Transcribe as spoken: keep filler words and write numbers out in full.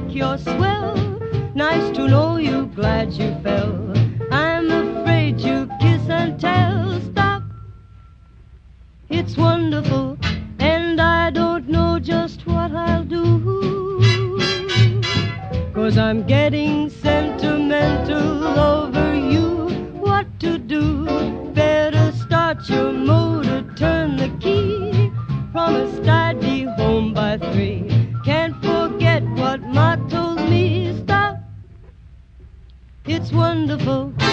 think you're swell. Nice to know you, glad you fell. I'm afraid to kiss and tell. Stop, it's wonderful, and I don't know just what I'll do. 'Cause I'm getting sentimental over you. What to do? Better start your motor, turn the key. Promised I'd be home by three. Can't forget what Ma told me. Stop, it's wonderful.